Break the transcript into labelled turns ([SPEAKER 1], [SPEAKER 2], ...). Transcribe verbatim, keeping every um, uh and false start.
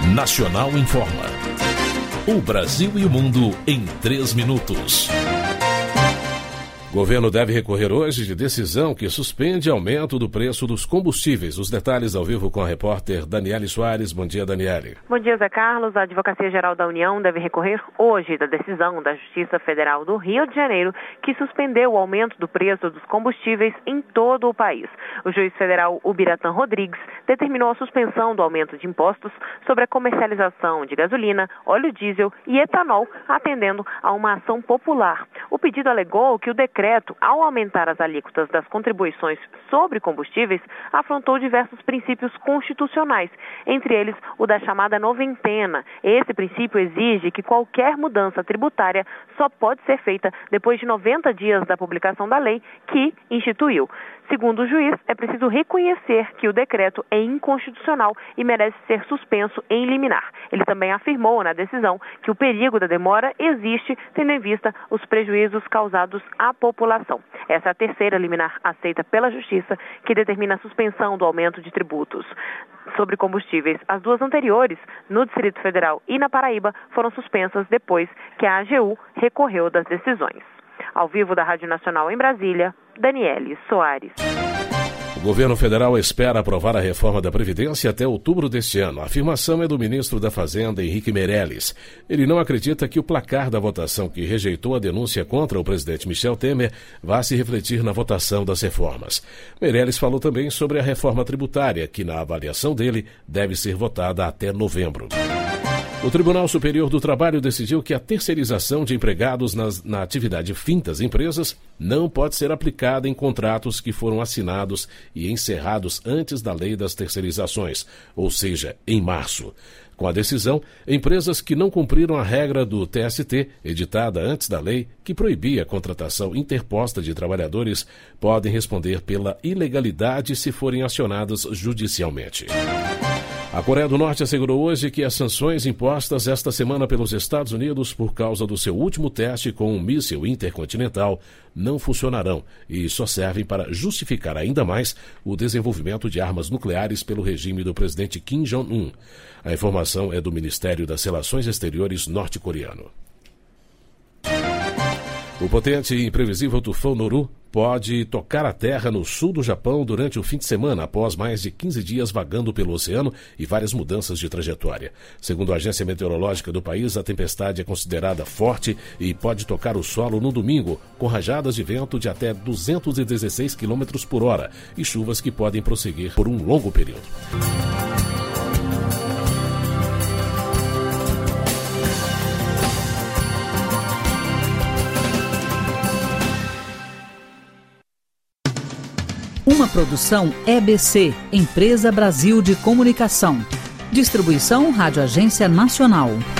[SPEAKER 1] Nacional Informa. O Brasil e o mundo em três minutos. Governo deve recorrer hoje de decisão que suspende aumento do preço dos combustíveis. Os detalhes ao vivo com a repórter Daniele Soares. Bom dia, Daniele.
[SPEAKER 2] Bom dia, Zé Carlos. A Advocacia Geral da União deve recorrer hoje da decisão da Justiça Federal do Rio de Janeiro, que suspendeu o aumento do preço dos combustíveis em todo o país. O juiz federal Ubiratã Rodrigues determinou a suspensão do aumento de impostos sobre a comercialização de gasolina, óleo diesel e etanol, atendendo a uma ação popular. O pedido alegou que o decreto decreto, ao aumentar as alíquotas das contribuições sobre combustíveis, afrontou diversos princípios constitucionais, entre eles o da chamada noventena. Esse princípio exige que qualquer mudança tributária só pode ser feita depois de noventa dias da publicação da lei que instituiu. Segundo o juiz, é preciso reconhecer que o decreto é inconstitucional e merece ser suspenso em liminar. Ele também afirmou na decisão que o perigo da demora existe, tendo em vista os prejuízos causados à população. Essa é a terceira liminar aceita pela Justiça, que determina a suspensão do aumento de tributos sobre combustíveis. As duas anteriores, no Distrito Federal e na Paraíba, foram suspensas depois que a A G U recorreu das decisões. Ao vivo da Rádio Nacional em Brasília, Daniele Soares.
[SPEAKER 1] O governo federal espera aprovar a reforma da Previdência até outubro deste ano. A afirmação é do ministro da Fazenda, Henrique Meirelles. Ele não acredita que o placar da votação que rejeitou a denúncia contra o presidente Michel Temer vá se refletir na votação das reformas. Meirelles falou também sobre a reforma tributária, que, na avaliação dele, deve ser votada até novembro. O Tribunal Superior do Trabalho decidiu que a terceirização de empregados nas, na atividade fim das empresas não pode ser aplicada em contratos que foram assinados e encerrados antes da lei das terceirizações, ou seja, em março. Com a decisão, empresas que não cumpriram a regra do T S T, editada antes da lei, que proibia a contratação interposta de trabalhadores, podem responder pela ilegalidade se forem acionadas judicialmente. A Coreia do Norte assegurou hoje que as sanções impostas esta semana pelos Estados Unidos por causa do seu último teste com um míssil intercontinental não funcionarão e só servem para justificar ainda mais o desenvolvimento de armas nucleares pelo regime do presidente Kim Jong-un. A informação é do Ministério das Relações Exteriores norte-coreano. O potente e imprevisível tufão Noru pode tocar a terra no sul do Japão durante o fim de semana, após mais de quinze dias vagando pelo oceano e várias mudanças de trajetória. Segundo a agência meteorológica do país, a tempestade é considerada forte e pode tocar o solo no domingo, com rajadas de vento de até duzentos e dezesseis quilômetros por hora e chuvas que podem prosseguir por um longo período.
[SPEAKER 3] Uma produção E B C, Empresa Brasil de Comunicação. Distribuição Rádio Agência Nacional.